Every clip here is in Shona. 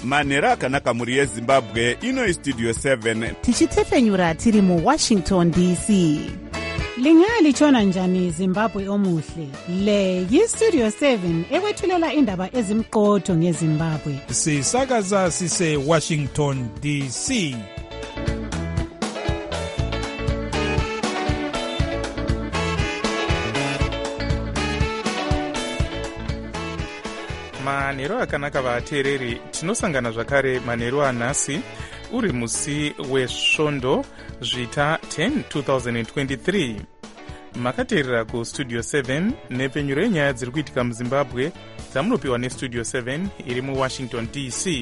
manhero akanaka mhuri yezimbabwe. Ino istudio 7 tichitefenyura tiri muWashington DC. Lingalitshona njani Zimbabwe omuhle? Le yistudio 7 ekwethulela indaba ezimqotho ngeZimbabwe. Sisakaza sise Washington DC. Manhero akanaka vateereri, tinosangana zvakare manhero anhasi uri musi wesvondo zvita 10 2023. Makateerera kustudio 7 nepfenyuro yenyaya dziri kuitika muZimbabwe dzamunopiwa nestudio 7 iri muWashington DC.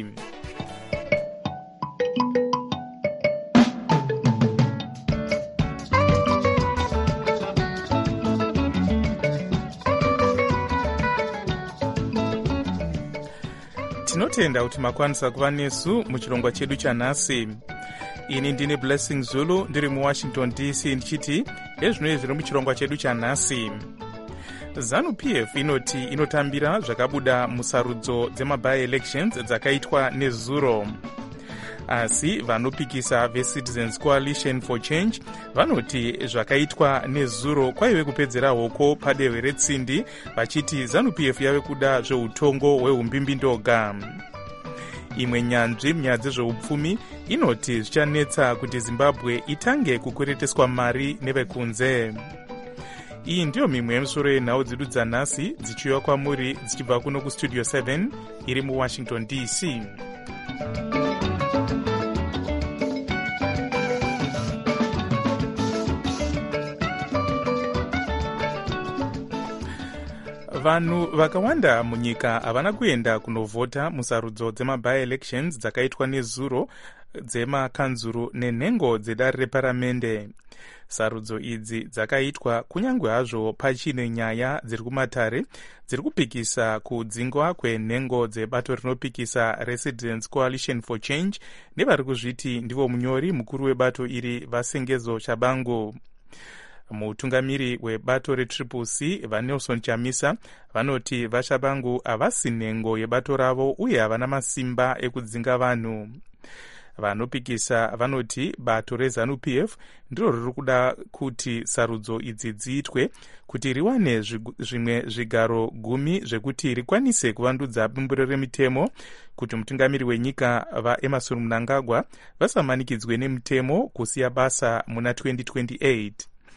Tinotenda kuti makwanisa kuva nesu muchirongwa chedu chanhasi. Ini ndine Blessing Zulu ndiri muWashington DC ndichiti ezvinoi zviri muchirongwa chedu chanhasi. ZANU-PF inoti inotambira zvakabuda musarudzo dzema-by-elections dzakaitwa nezuro. Asi vanopikisa veCitizens Coalition for Change vanoti zvakaitwa nezuro kwaive kupedzera hoko padehwe retsindi, vachiti ZANU-PF yave kuda zveutongo hwehumbimbindoga. Imwe nyanzvi munyaya dzezveupfumi inoti zvichanetsa kuti Zimbabwe itange kukwereteswa mari nevekunze. Iyi ndiyo mimwe yemisoro yenhau dzedu dzanhasi dzichiuya kwamuri dzichibva kuno kustudio 7 iri muWashington DC. Vanhu vakawanda munyika havana kuenda kunovhota musarudzo dzema-by-elections dzakaitwa nezuro dzemakanzuru nenhengo dzedare reparamende. Sarudzo idzi dzakaitwa kunyange hazvo pachine nyaya dziri kumatare dziri kupikisa kudzingwa kwenhengo dzebato rinopikisa reCitizens Coalition for Change nevari kuzviti ndivo munyori mukuru webato iri Vasengezo Chabangu. Mutungamiri webato reCCC vaNelson Chamisa vanoti vaChabangu havasi nhengo yebato ravo uye havana masimba ekudzinga vanhu. Vanopikisa vanoti bato reZANU-PF ndiro riri kuda kuti sarudzo idzi dziitwe kuti riwane zvimwe zvigaro 10 zvekuti rikwanise kuvandudza bumbiro remitemo kuti mutungamiri wenyika vaEmmerson Mnangagwa vasamanikidzwe nemitemo kusiya basa muna 2028.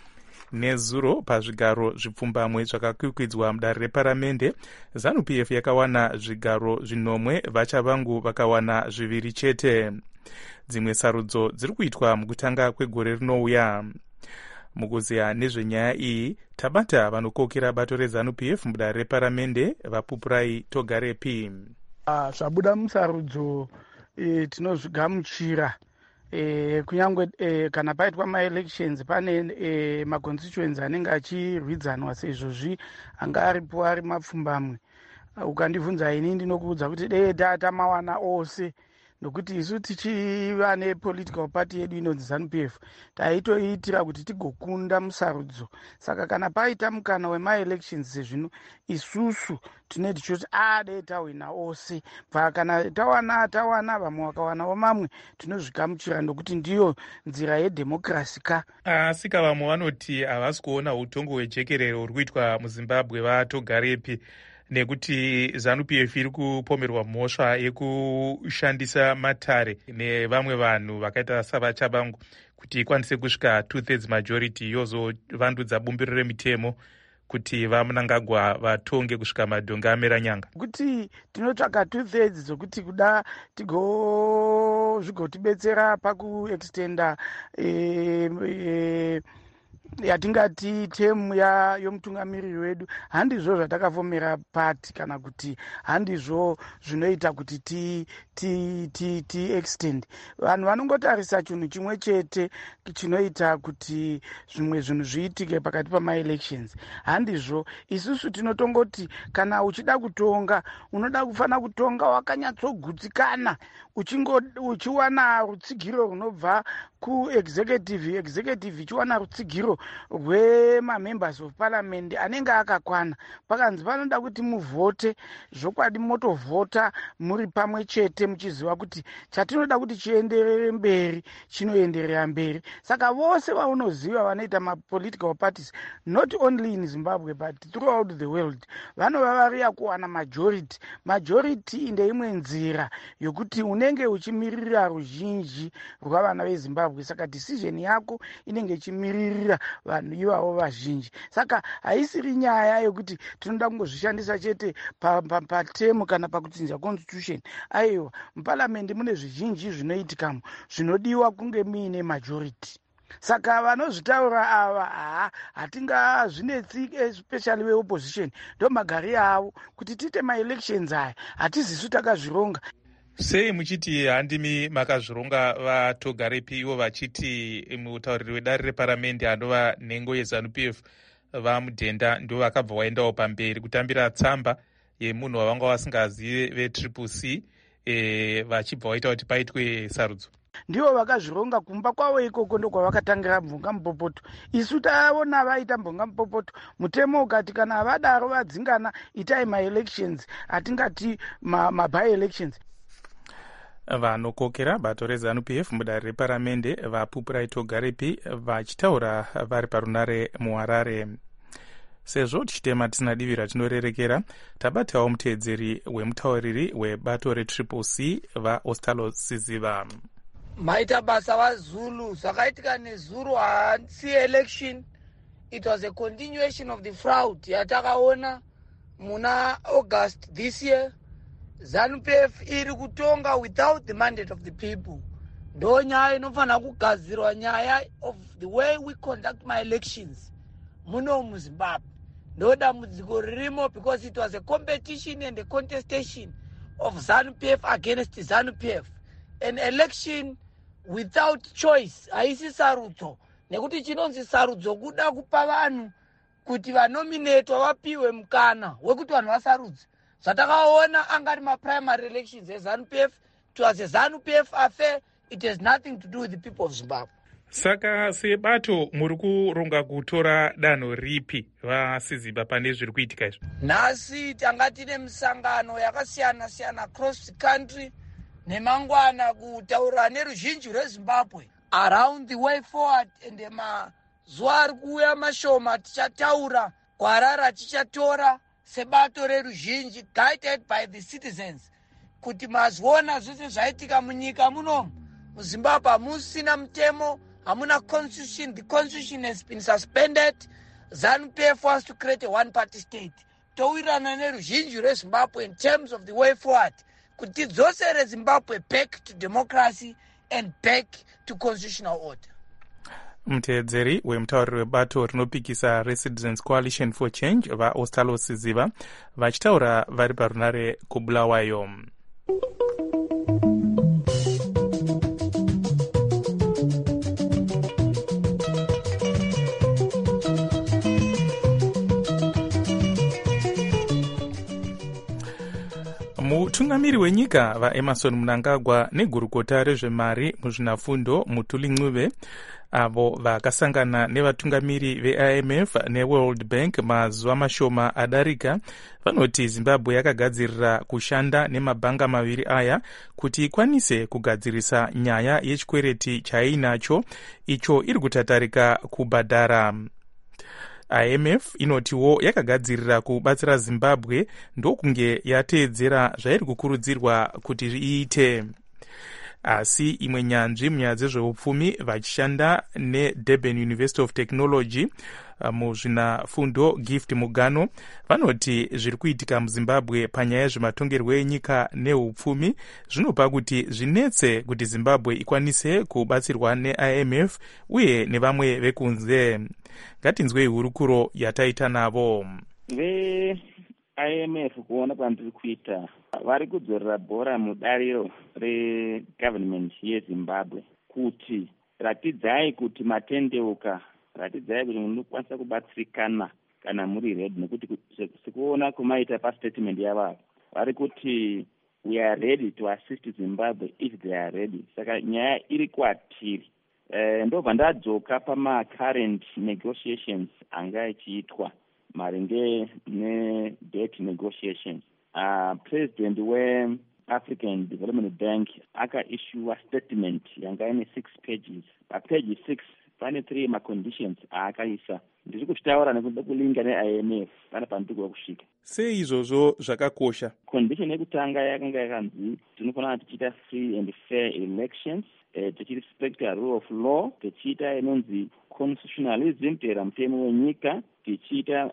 Nezuro pazvigaro zvipfumbamwe zvakakwikwidzwa mudare reparamende, ZANU-PF yakawana zvigaro 9, vaChabangu vakawana 2 chete. Dzimwe sarudzo dziri kuitwa mukutanga kwegore rinouya. Mukuziya nezvenyaya iyi tabata vanokokera bato reZANU-PF mudare reparamende, vaPupurai Togarepi. Zvabuda musarudzo tinozvigamuchira. Kunyangwe kana paitwa ma-elections pane ma-constituency anenge achirwidzanwa sezvozvi anga aripo ari mapfumbamwe. Ukandibvunza ini ndinokuudza kuti tamawana ose, nokuti isu tichiva nepolitical party yedu inonzi ZANU-PF taitoitira kuti tigokunda musarudzo. Saka kana paita mukana wema-elections sezvino isusu tinoti kuti tawina ose, kana tawana vamwe vakawanawo mamwe tinozvigamuchira nokuti ndiyo nzira yedhemokrasi ka. Asi vamwe vanoti havasi kuona utongo hwejekerero huri kuitwa muZimbabwe vatogarepi nekuti ZANU-PF iri kupomerwa mhosva yekushandisa matare nevamwe vanhu vakaita savaChabangu kuti ikwanise kusvika 2/3 majority yozovandudza bumbiro remitemo kuti vaMnangagwa vatonge kusvika madhonga amera nyanga. Kuti tinotsvaga 2/3 dzokuti kuda zvigotibetsera pakuextenda yatingati temu yomutungamiriri wedu. Handizvo zvatakavomera pati kana kuti handizvo zvinoita kuti ti extend. Vanhu vanongotarisa chinhu chimwe chete chinoita kuti zvimwe zvinhu zviitike pakati pama-elections. Handizvo isusu tinotongoti kana uchida kutonga unoda kufana kutonga wakanyatsogutsikana uchiwana rutsigiro runobva kuexecutive ichiwana rutsigiro rwemamembers of parliament anenge akakwana. Pakanzi panoda kuti muvhote zvokwadi, motovhota muri pamwe chete muchiziva kuti chatinoda kuti chienderere mberi chinoenderera mberi. Saka vose vaunoziva vanoita mapolitical parties not only in Zimbabwe but throughout the world vanova variya kuwana majority ndeimwe nzira yokuti unenge uchimirira ruzhinji rwavana veZimbabwe. Saka decision yako inenge ichimiririra vanhu ivavo vazhinji. Saka haisiri nyaya yokuti tinoda kungozvishandisa chete patemu kana pakutsinza constitution. Aiwa, muparliament mune zvizhinji zvinoitikamo zvinodiwa kunge muine majority. Saka vanozvitaura ava hatingazvinetsi, especially veopposition ndo magari avo kuti tiite maelections aya hatizisu takazvironga. Sei muchiti handimi makazvironga vatogarepi ivo vachiti mutauriri wedare reparamende anova nhengo yeZANU-PF vamudhenda ndo vakabva vaendawo pamberi kutambira tsamba yemunhu wavanga vasingazive vetriple C vachibva vaita kuti paitwe sarudzo? Ndivo vakazvironga kumba kwavo ikoko ndo kwavakatangira mvunga mupopoto. Isu taona vaita mvunga mupopoto, mutemo ukati kana vadaro vadzingana itai maelections, hatingati maby-elections. Vanokokera bato reZANU-PF mudare reparamende vaPupurai Togarepi vachitaura vari parunare muHarare. Sezvo tichitema tisina divi ratinorerekera, tabatawo muteedzeri wemutauriri webato retriple C vaOstalo Siziva. Maita basa vaZulu zvakaitika neZulu hasi election, it was a continuation of the fraud yatakaona muna August this year. ZANU-PF iri kutonga without the mandate of the people. Ndo nyaya inofana kugadzirwa nyaya of the way we conduct my elections muno muZimbabwe. Ndo dambudziko ririmo because it was a competition and a contestation of ZANU-PF against ZANU-PF. An election without choice haisi sarudzo, nekuti chinonzi sarudzo kuda kupa vanhu kuti vanominatwa vapiwe mukana wekuti vanhu vasarudze. Zvatakaona angari maprimary elections eZANU-PF, it was a ZANU-PF affair, it has nothing to do with the people of Zimbabwe. Saka sebato muri kuronga kutora danho ripi vaSiziva pane zviri kuitika izvo? Nhasi tanga tine misangano yakasiyana-siyana across the country nemangwana kutaura neruzhinji rweZimbabwe around the way forward, and mazuva ari kuuya mashoma tichataura kwarara tichatora sebato reruzhinji guided by the citizens kuti maziona zvese zvaitika munyika munomu. MuZimbabwe hamusina mutemo, hamuna constitution, the constitution has been suspended. ZANU-PF wants to create a one-party state. Towirirana neruzhinji rweZimbabwe in terms of the way forward kuti tidzosere Zimbabwe back to democracy and back to constitutional order. Muteedzeri wemutauriri webato rinopikisa reCitizens Coalition for Change vaOstalo Siziva vachitaura vari parunare kuBulawayo. Mutungamiri wenyika vaEmmerson Mnangagwa negurukota rezvemari muzvinafundo Mutuli Ncube avo vakasangana nevatungamiri veIMF neWorld Bank mazuva mashoma adarika vanoti Zimbabwe yakagadzirira kushanda nemabhanga maviri aya kuti ikwanise kugadzirisa nyaya yechikwereti chainacho icho iri kutatarika kubhadhara. IMF inotiwo yakagadzirira kubatsira Zimbabwe ndokunge yateedzera zvairi kukurudzirwa kuti iite. Asi imwe nyanzvi munyaya dzezveupfumi vachishanda neDurban University of Technology muzvinafundo Gift Mugano vanoti zviri kuitika muZimbabwe panyaya yezvematongerwo enyika neupfumi zvinopa kuti zvinetse kuti Zimbabwe ikwanise kubatsirwa neIMF uye nevamwe vekunze. Ngatinzwei hurukuro yataita navo. IMF kuona kwandiri kuita vari kudzorera bhora mudariro regovernment yeZimbabwe kuti ratidzai kuti matendeuka, ratidzai kuti munokwanisa kubatsirikana kana muri ready, nekuti sekuona kumaita pastatement yavo vari kuti we are ready to assist Zimbabwe if they are ready. Saka nyaya iri kwatiri ndobva ndadzoka pama-current negotiations anga achiitwa maringe ne-debt negotiations. President we-African Development Bank akaissuwa statement yanga ine 6 pages. Page 6 pane 3 ma-conditions aakaisa. Ndiri kuchitaura nekuda kulinga ne-IMF pane pandigwa kusvika. Sei izvozvo zvakakosha? Condition yekutanga yakanga yakanzi tinofanira tichiita free and fair elections, tichirespecta rule of law, tichiita inonzi constitutionalism, teera mutemo wenyika, tichiita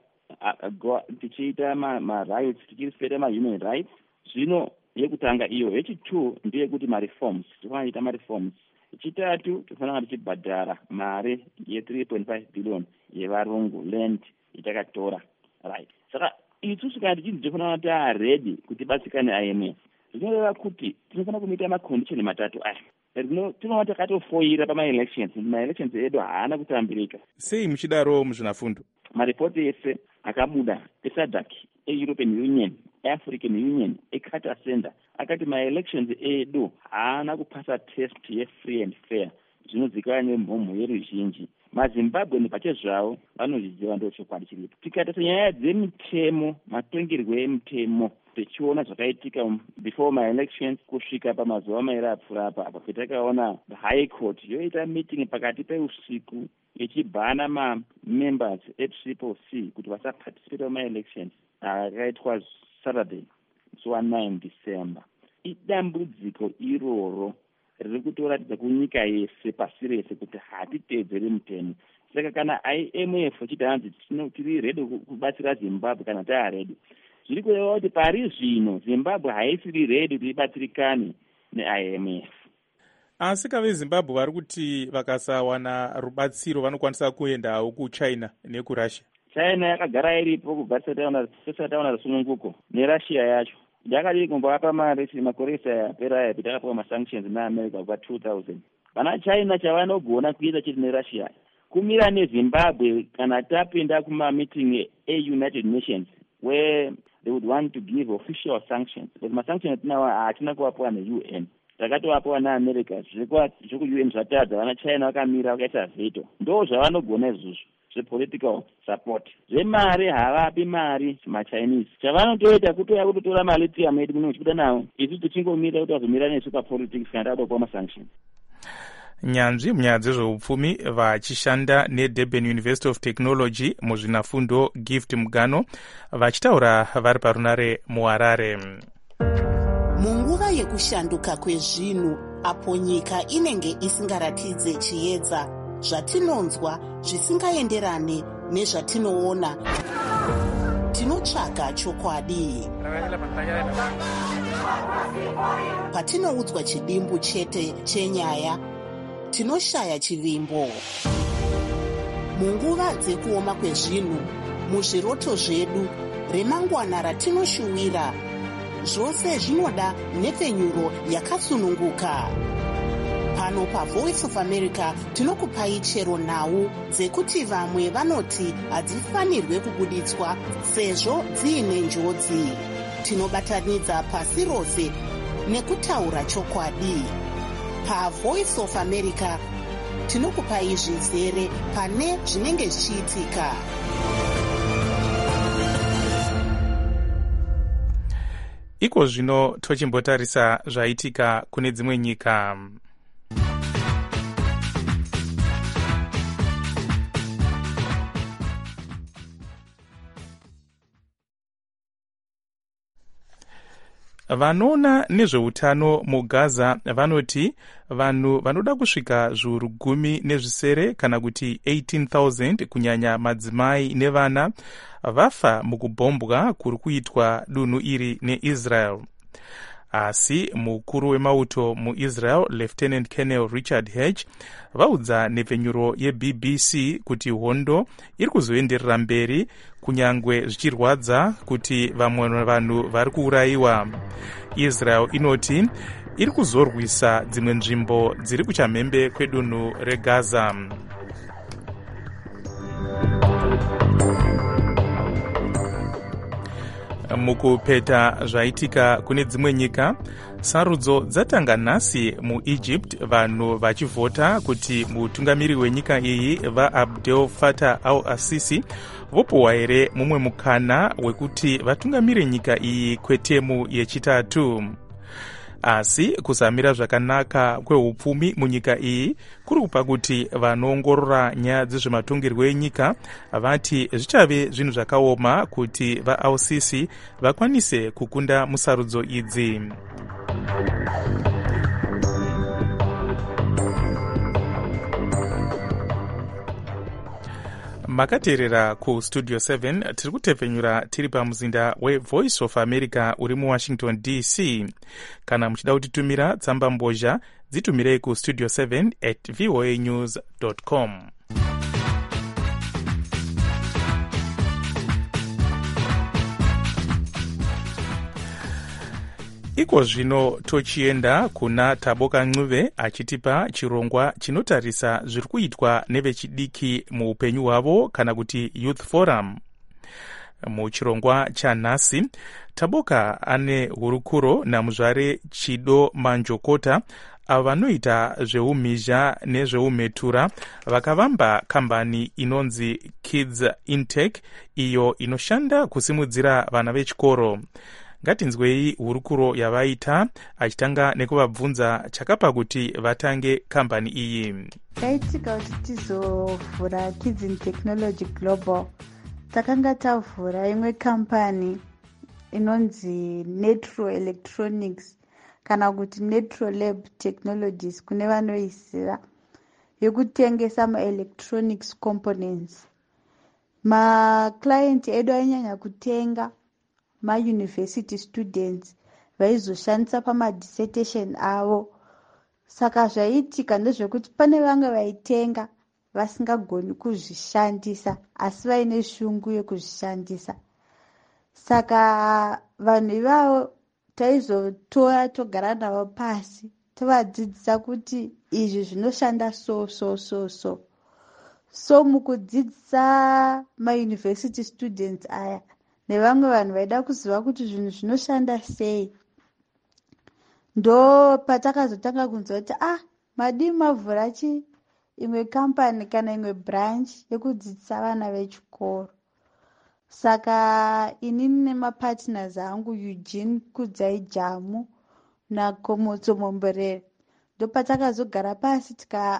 ma-rights, tichirespecta ma-human rights. Zvino yekutanga iyo. Yechi2 ndeyekuti ma-reforms, tinofanira tichiita ma-reforms. Yechitatu tinofanira tichibhadhara mari ye3.5 billion yevarungu land itakatora. Right. Saka isusu kana tichiti tinofanira taaredi kuti batsirane neIMF, zvinoreva kuti tinofanira kumita macondition matatu aya. Tinova takatofoira pama-elections, ma-elections edu haana kutambirika. Sei muchidaro muzvinafundo? Maripoti ese akabuda eSADC, e-European Union, e-African Union, e-Carter Center akati ma-elections edu haana kupasa test ye-free and fair, zvinozivikanwa nemhomho yeruzhinji. MaZimbabwe pachezvavo vanozviziva ndo chokwadi chiripo. Tikatarisa nyaya dzemitemo, matongerwo emitemo, tichiona zvakaitika before my-elections kusvika pamazuva mairi apfuura apa petakaona the High Court yoita meeting pakati peusiku ichibhana ma-members e-CCC kuti vasaparticipate pama-elections akaitwa Saturday, so 9 December. Idambudziko iroro riri kutoratidza kunyika yese pasi rese kuti hatiteedzeri mutemo. Saka kana IMF ichiti hanzi tiri ready kubatsira Zimbabwe kana taaredi, zviri kureva kuti pari zvino Zimbabwe haisiri ready kuti ibatsirikane neIMF. Asi kaveZimbabwe vari kuti vakasawana rubatsiro vanokwanisa kuendawo kuChina nekuRussia. China yakagara iripo kubva tisati taona rusununguko, neRussia yacho yakadii kumbovapa mari makoresa yapera aya petakapiwa ma-sanctions neAmerica kubva 2000. Vana China chavanogona kuita chiri neRussia kumira neZimbabwe kana tapinda kuma-meeting e-United Nations where they would want to give official sanctions. But ma-sanctions hatina kuvapiwa ne-UN, takatovapiwa neAmerica. Zveku-UN zvatadza, vana China vakamira vakaisa veto. Ndo zvavanogona izvozvo zvepolitical support. Zvemari havapi mari ma-Chinese. Chavanotoita kutoya kutotora ma-lithium edu muno chibuda nawo, isu tichingomira kuti vazomira nesu papolitics kana takupa ma-sanctions. Nyanzvi munyaya dzezveupfumi vachishanda neDurban University of Technology muzvinafundo Gift Mugano vachitaura vari parunare muHarare. Munguva yekushanduka kwezvinhu apo nyika inenge isingaratidze chiedza, zvatinonzwa zvisingaenderane nezvatinoona, tinotsvaga chokwadi. Patinoudzwa chidimbu chete chenyaya, tinoshaya chivimbo. Munguva dzekuoma kwezvinhu, muzviroto zvedu, remangwana ratinoshuwira, zvose zvinoda nhepfenyuro yakasununguka. Pano paVoice of America tinokupai chero nhau dzekuti vamwe vanoti hadzifanirwe kubuditswa sezvo dziine njodzi. Tinobatanidza pasi rose nekutaura chokwadi. PaVoice of America tinokupai zvizere pane zvinenge zvichiitika. Iko zvino tochimbotarisa zvaitika kune dzimwe nyika. Vanoona nezveutano muGaza vanoti vanhu vanoda kusvika zviuru 10 kana kuti 18,000 kunyanya madzimai nevana vafa mukubhombwa kuri kuitwa dunhu iri neIsrael. Asi mukuru wemauto muIsrael Lieutenant Colonel Richard Hedge vaudza nhepfenyuro yeBBC kuti hondo iri kuzoenderera mberi kunyangwe zvichirwadza kuti vamwe vanhu vari kuurayiwa. Israel inoti iri kuzorwisa dzimwe nzvimbo dziri kuchamhembe kwedunhu reGaza. Mukupeta zvaitika kune dzimwe nyika, sarudzo dzatanga nhasi muEgypt, vanhu vachivhota kuti mutungamiri wenyika iyi vaAbdel Fattah al-Sisi vopiwa here mumwe mukana wekuti vatungamire nyika iyi kwetemu yechitatu. Asi kusamira zvakanaka kweupfumi munyika iyi kuri kupa kuti vanoongorora nyaya dzezvematongerwo enyika vati zvichave zvinhu zvakaoma kuti vaAl-Sisi vakwanise kukunda musarudzo idzi. Makateerera kustudio 7 tiri kutepfenyura tiri pamuzinda weVoice of America uri muWashington DC. Kana muchida kutitumira tsamba mbozha dzitumirei kustudio 7@voanews.com. Iko zvino tochienda kuna Taboka Ncube achitipa chirongwa chinotarisa zviri kuitwa nevechidiki muupenyu hwavo kana kuti Youth Forum. Muchirongwa chanhasi, Taboka ane hurukuro namuzvare Chido Manjokota avo vanoita zveumhizha nezveumhetura vakavamba kambani inonzi Kids Intake iyo inoshanda kusimudzira vana vechikoro. Ngatinzwei hurukuro yavaita achitanga nekuvabvunza chakapa kuti vatange kambani iyi. Taitika kuti tizovhura Kids in Technology Global, takanga tavhura imwe kambani inonzi Netro Electronics kana kuti Netro Lab Technologies kune vanoiziva, yekutengesa ma-electronics components. Ma-client edu ainyanya kutenga ma-university students vaizoshandisa pama-dissertation avo. Saka zvaiitika ndezvekuti pane vanga vaitenga vasingagoni kuzvishandisa asi vaine shungu yekuzvishandisa. Saka vanhu ivavo taizotora togara navo pasi tovadzidzisa kuti izvi zvinoshanda so mukudzidzisa ma-university students aya nevamwe vanhu vaida kuziva kuti zvinhu zvinoshanda sei, ndo patakazotanga kunzwa kuti madii mavhura imwe kambani kana imwe branch yekudzidzisa vana vechikoro. Saka inini nemapartners angu Eugene Kudzai Jamu naKomotso Momborere ndo patakazogara pasi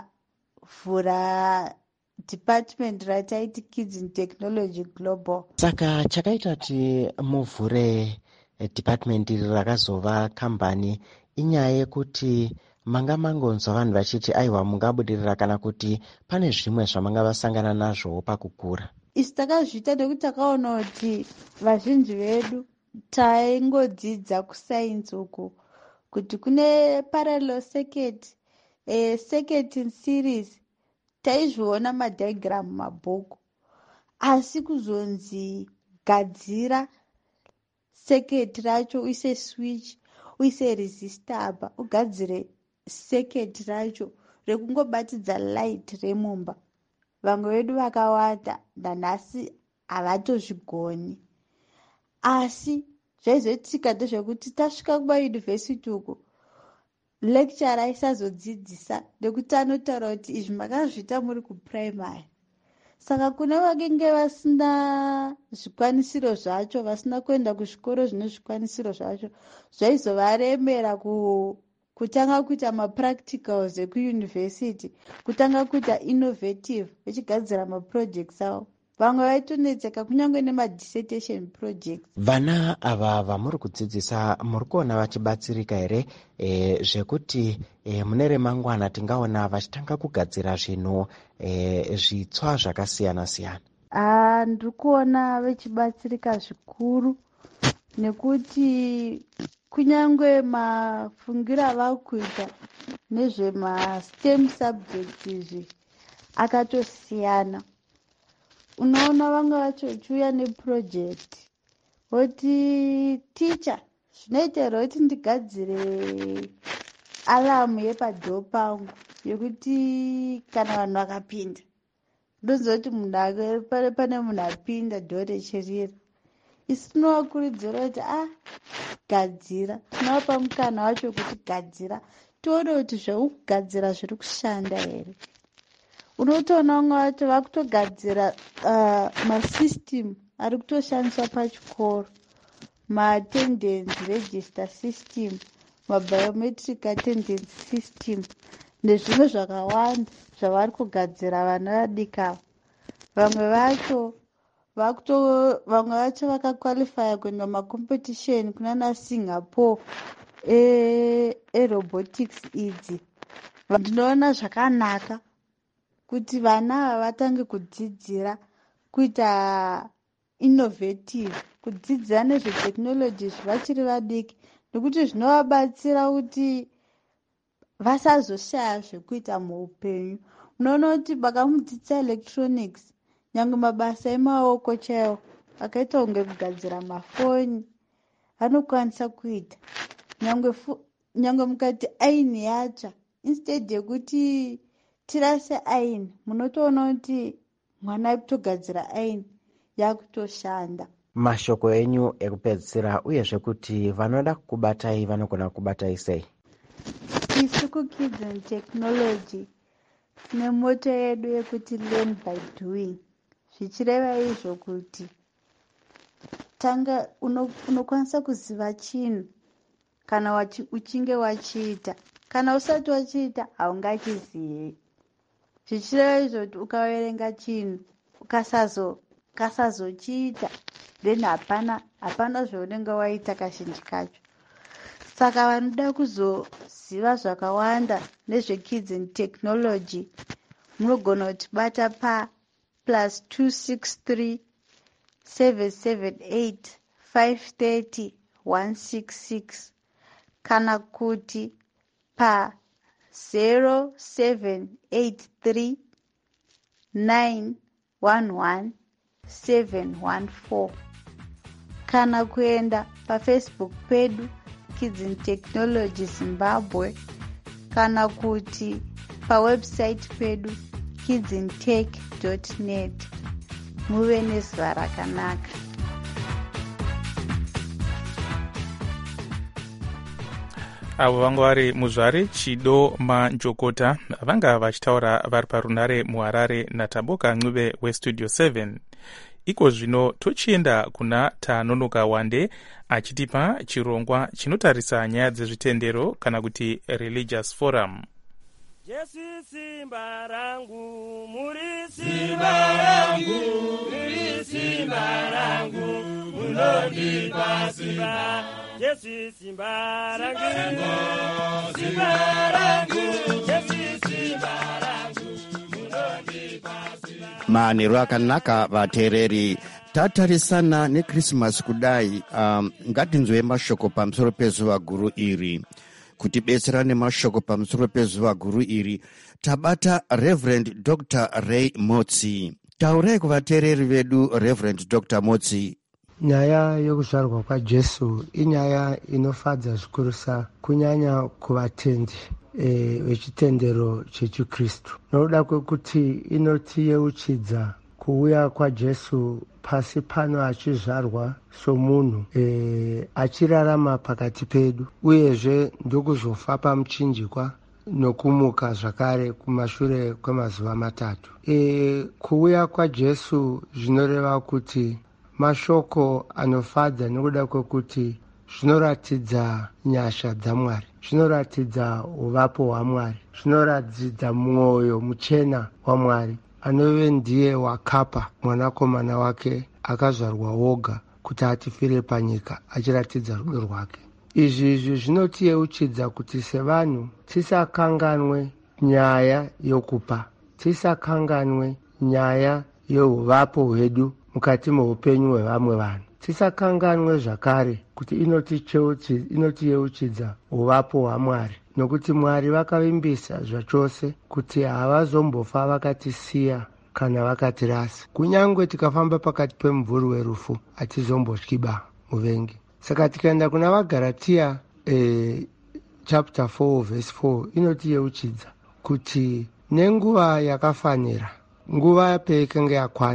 tikavhura department rataiti Kids in Technology Global. Saka chakaita kuti muvhure department iri rakazova kambani inyaya yekuti manga mangonzwa vanhu vachiti aiwa mungabudirira kana kuti pane zvimwe zvamanga vasangana nazvo pakukura. Isi takazviita nekuti takaona kuti vazhinji vedu taingodzidza kusainzi uku kuti kune parallel circuit, circuit series taizviona madiagram mabhuku, asi kuzonzi gadzira circuit racho uise switch uise resistor apa ugadzire circuit racho rekungobatidza light remumba, vamwe vedu vakawanda nanhasi havatozvigoni. Asi zvaizoitika ndezvekuti tasvika kumayunivhesiti uku lecturer aisazodzidzisa nekuti anotaura kuti izvi makazviita muri kuprimary. Saka kune vakenge vasina zvikwanisiro zvacho, vasina kuenda kuzvikoro zvine zvikwanisiro zvacho, zvaizovaremera kutanga kuita mapracticals ekuyunivhesiti, kutanga kuita innovative vachigadzira maprojects avo. Vamwe vaitonetseka kunyange nemadissertation projects. Vana ava vamuri kudzidzisa muri kuona vachibatsirika here zvekuti mune remangwana tingaona vachitanga kugadzira zvinhu zvitsva zvakasiyana siyana? Ndiri kuona vachibatsirika zvikuru nekuti kunyange mafungira vari kuita nezvemastem subjects izvi akatosiyana. Unoona vanga vacho vachiuya neproject voti ticha zvinoita here kuti ndigadzire alamu yepadhoo pangu yekuti kana vanhu vakapinda ndonzwa kuti pane munhu apinda dhoo rechirira. isi tinovakurudzira kuti gadzira, tinovapa mukana wacho kuti gadzira, tione kuti zveukugadzira zviri kushanda here. Unotoona umwe wacho vakutogadzira masystem ari kutoshandiswa pachikoro, maattendance register system, mabiometric attendance system nezvimwe zvakawanda zvavari kugadzira vana vadikava. Vamwe vacho vakakwalifya kuenda macompetition kunana Singapore erobotics idzi. Ndinoona zvakanaka kuti vana ava vatange kudzidzira kuita innovative, kudzidzira nezvetechnology vachiri vadiki, nekuti zvinovabatsira kuti vasazoshaya zvekuita muupenyu. Unoona kuti vakamudzidzisa electronics, nyangwe mabasa emaoko chaiwo akaita kunge kugadzira mafoni anokwanisa kuita. Nyangwe mukati aini yatsva, instead yekuti tirase aini, munotoona kuti mwana akutogadzira aini yakutoshanda. Mashoko enyu ekupedzisira uyezve kuti vanoda kukubatai vanogona kukubatai sei? Isu kuKids and Technology tine moto yedu yekuti learn by doing. Zvichireva izvo kuti tanga unokwanisa kuziva chinhu kana uchinge wachiita, kana usati wachiita haungachizivi. Zvichireva izvo kuti ukaverenga chinhu ukasazochiita then hapana zvaunenge waita kazhinji kacho. Saka vanoda kuzoziva zvakawanda nezveKids and Technology munogona kutibata +263 778 530 166 kana kuti +0783 911 714 kana kuenda paFacebook pedu Kids and Technology Zimbabwe kana kuti pawebsite pedu kidsandtech.net. Muve nezuva rakanaka. avo vanga vari muzvare Chido Manjokota vanga vachitaura vari parunare muHarare naTaboka Ncube westudio 7. Iko zvino tochienda kuna Tanonoka Wande achitipa chirongwa chinotarisa nyaya dzezvitendero kana kuti religious forum. Jesu simba rangu, muri simba rangu, muri simba rangu, munondipa simba. Jesu simba rangu, simba rangu, Jesu simba rangu, munondipa simba. Manheru akanaka vateereri, tatarisana neKrismasi kudai, ngatinzwe mashoko pamusoro pezuva guru iri. Kutibetsera nemashoko pamusoro pezuva guru iri tabata Reverend Dr. Ray Motsi. Taurai kuvateereri vedu Reverend Dr. Motsi. Nyaya yokuzvarwa kwaJesu inyaya inofadza zvikurusa kunyanya kuvatendi vechitendero chechiKristu. Nokuda kwekuti inotiyeuchidza kuuya kwaJesu pasi pano achizvarwa somunhu achirarama pakati pedu, uyezve ndokuzofa pamuchinjikwa nokumuka zvakare kumashure kwemazuva 3. Kuuya kwaJesu zvinoreva kuti mashoko anofadza nokuda kwekuti zvinoratidza nyasha dzaMwari, zvinoratidza uvapo hwaMwari, zvinoratidza mwoyo muchena waMwari anove ndiye wakapa mwanakomana wake akazvarwa woga kuti atifire panyika achiratidza rudo rwake. Izvi zvinotiyeuchidza kuti sevanhu tisakanganwe nyaya yokupa, tisakanganwe nyaya youvapo hwedu mukati meupenyu hwevamwe vanhu, tisakanganwe zvakare kuti inotiyeuchidza uvapo hwaMwari, nokuti Mwari vakavimbisa zvachose kuti havazombofa vakatisiya kana vakatirasa. Kunyangwe tikafamba pakati pemumvuri werufu hatizombotyiba muvengi. Saka tikaenda kuna vaGaratia chapter 4 verse 4 inotiyeuchidza kuti nenguva yakafanira, nguva peikanga yakwana,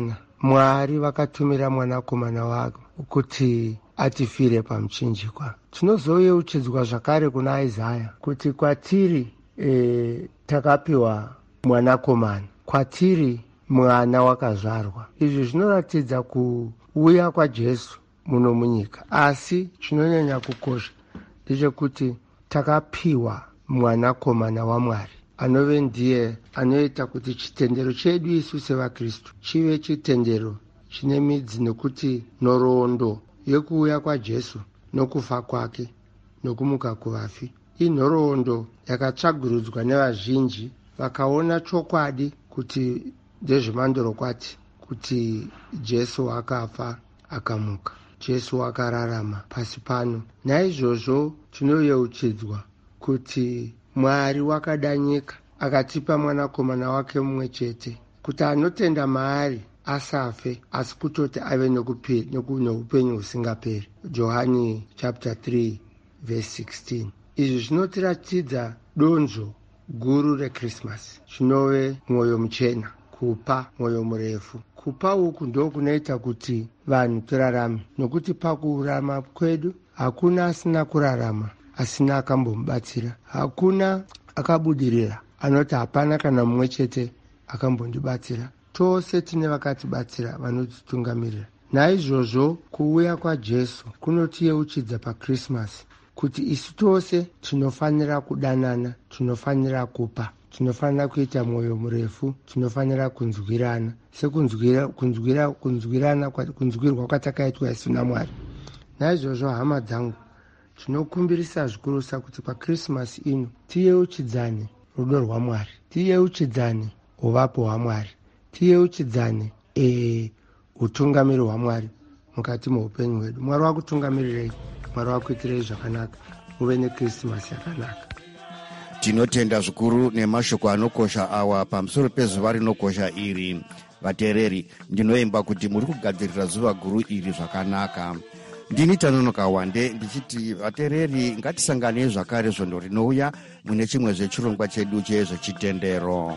Mwari vakatumira mwanakomana wake kuti atifire pamuchinjikwa. Tinozoyeuchidzwa zvakare kuna Isaya kuti kwatiri takapiwa mwanakomana, kwatiri mwana wakazvarwa. Izvi zvinoratidza kuuya kwaJesu muno munyika, asi chinonyanya kukosha ndechekuti takapiwa mwanakomana waMwari anove ndiye anoita kuti chitendero chedu isu sevaKristu chive chitendero chine midzi, nekuti nhoroondo yekuuya kwaJesu nokufa kwake nokumuka kuvafi inhoroondo yakatsvagurudzwa nevazhinji, vakaona chokwadi kuti ndezvemandorokwati kuti Jesu akafa akamuka, Jesu akararama pasi pano. Naizvozvo tinoyeuchidzwa kuti Mwari wakada nyika akatipa mwanakomana wake mumwe chete, kuti anotenda maari asafe asi kutoti ave neupenyu husingaperi. Johani chapter 3 verse 16. Izvi zvinotiratidza donzvo guru reKrismasi, chinove mwoyo muchena, kupa mwoyo murefu. Kupa uku ndo kunoita kuti vanhu turarame, nokuti pakurarama kwedu hakuna asina kurarama asina akambomubatsira, hakuna akabudirira anoti hapana kana mumwe chete akambondibatsira. Tose tine vakatibatsira vanotitungamirira. Naizvozvo kuuya kwaJesu kunotiyeuchidza paKrismasi kuti isu tose tinofanira kudanana, tinofanira kupa, tinofanira kuita mwoyo murefu, tinofanira kunzwirana kunzwirwa kwatakaitwa isu naMwari. Naizvozvo hama dzangu, tinokumbirisa zvikurusa kuti paKrismasi ino tiyeuchidzane rudo rwaMwari, tiyeuchidzane uvapo hwaMwari, tiyeuchidzane utungamiri hwaMwari mukati muupenyu hwedu. Mwari wakutungamirirei, Mwari wakuitirei zvakanaka, muve neKrismasi yakanaka. Tinotenda zvikuru nemashoko anokosha awa pamusoro pezuva rinokosha iri. Vateereri, ndinoimba kuti muri kugadzirira zuva guru iri zvakanaka. Ndini Tanonoka Wande ndichiti vateereri ngatisanganei zvakare zvondo rinouya mune chimwe zvechirongwa chedu chezvechitendero.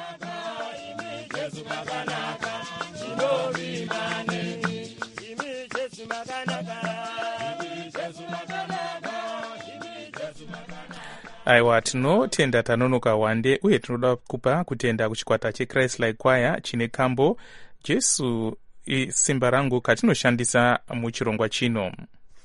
Aiwa, tinotenda Tanonoka Wande uye tinoda kupa kutenda kuchikwata cheChrist Like Choir chine kambo Jesu simba rangu katinoshandisa muchirongwa chino.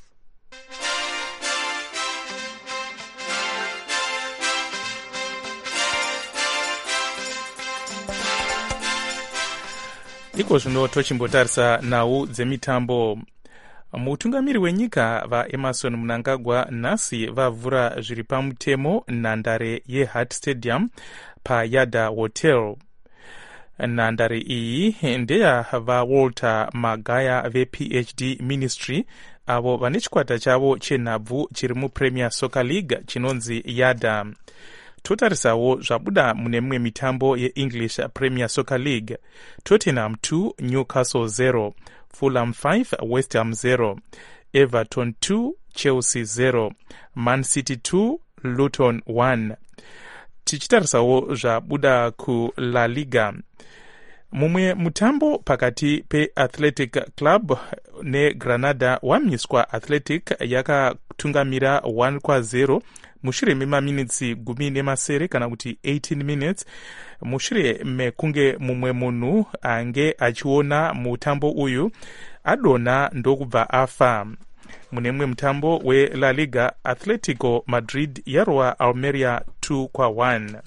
Iko zvino tochimbotarisa nhau dzemitambo. Mutungamiri wenyika vaEmerson Mnangagwa nhasi vavhura zviri pamutemo nhandare yeHart Stadium paYada Hotel. Nhandare iyi ndeya vaWalter Magaya vePhD Ministry, avo vane chikwata chavo chenhabvu chiri muPremier Soccer League chinonzi Yada. Totarisawo zvabuda mune mimwe mitambo yeEnglish Premier Soccer League. Tottenham 2 Newcastle 0, Fulham 5 West Ham 0, Everton 2 Chelsea 0, Man City 2 Luton 1. Tichitarisawo zvabuda kuLa Liga. Mumwe mutambo pakati peAthletic Club neGranada wamiswa. Athletic yakatungamira 1-0 mushure memaminitsi 10 kana kuti 18 minutes, mushure mekunge mumwe munhu ange achiona mutambo uyu adonha ndokubva afa. Mune mumwe mutambo weLa Liga, Atletico Madrid yarwa Almeria 2-1.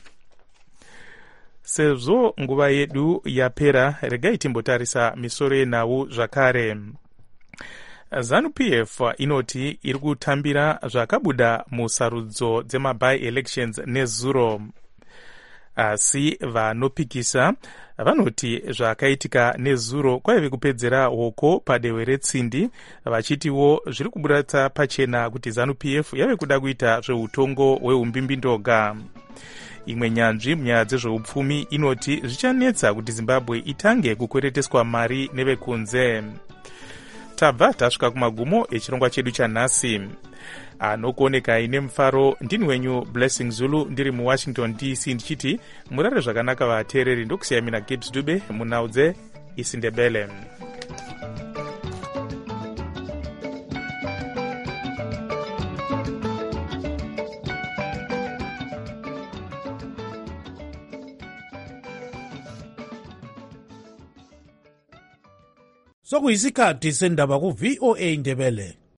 Sezvo nguva yedu yapera, regai timbotarisa misoro yenhau zvakare. ZANU-PF inoti iri kutambira zvakabuda musarudzo dzema-by-elections nezuro. Asi vanopikisa vanoti zvakaitika nezuro kwaive kupedzera hoko padehwe retsindi, vachitiwo zviri kubudatsa pachena kuti ZANU-PF yave kuda kuita zveutongo hweumbimbindoga. Imwe nyanzvi munyaya dzezveupfumi inoti zvichanetsa kuti Zimbabwe itange kukwereteswa mari nevekunze. Tabva tasvika kumagumo echirongwa chedu chanhasi. Anokuoneka ine mufaro ndini wenyu Blessing Zulu, ndiri muWashington DC, ndichiti murare zvakanaka vateereri. Ndokusiyamina Gibbs Dube munhau dzeInternet. isindebele. Sokuyisikhathi sendaba ku VOA Indebele.